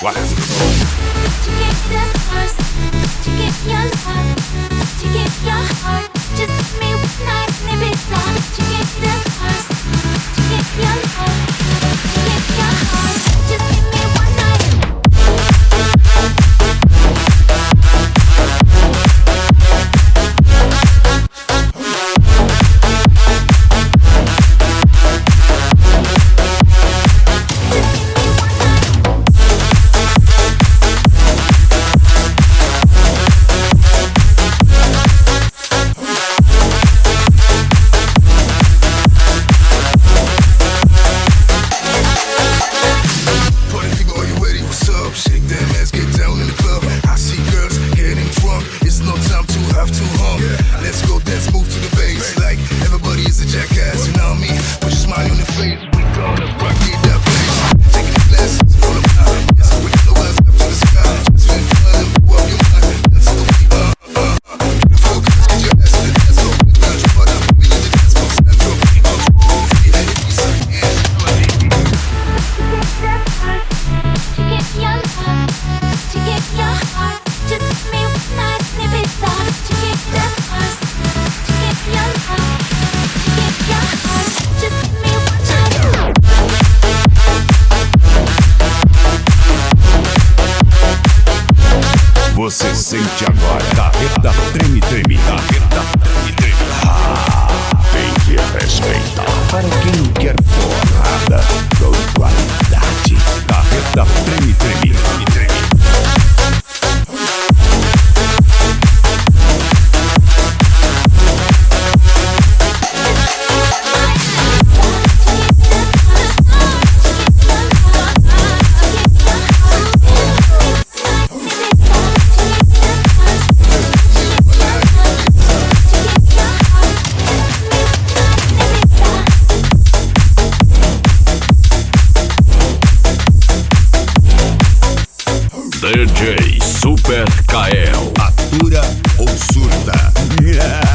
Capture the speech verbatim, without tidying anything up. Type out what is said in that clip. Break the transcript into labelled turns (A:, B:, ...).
A: quatro. Você sente agora Carreta Treme Treme. Carreta Treme Treme. Ah, tem que respeitar. Para quem não quer porrada, com qualidade. Carreta Treme Treme. Treme Treme. D J Super Kael.
B: Atura ou surta?